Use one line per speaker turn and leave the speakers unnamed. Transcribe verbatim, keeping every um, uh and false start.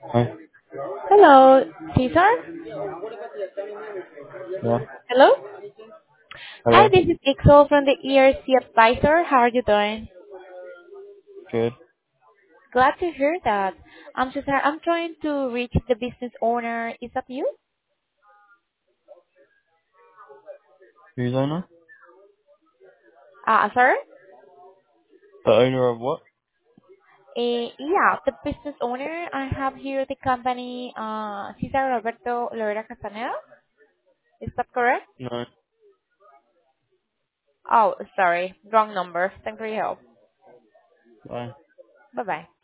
Hi.
Hello, Cesar?
Yeah.
Hello? Hi,
Hello.
this is Ixel from the E R C Advisor. How are you doing?
Good.
Glad to hear that. I'm Cesar. I'm trying to reach the business owner. Is that you?
Who's owner?
Uh, sorry?
The owner of what?
Uh, yeah, the business owner. I have here the company, uh, Cesar Roberto Lorena Castaneda. Is that correct?
No.
Oh, sorry. Wrong number. Thanks for your help.
Bye.
Bye-bye.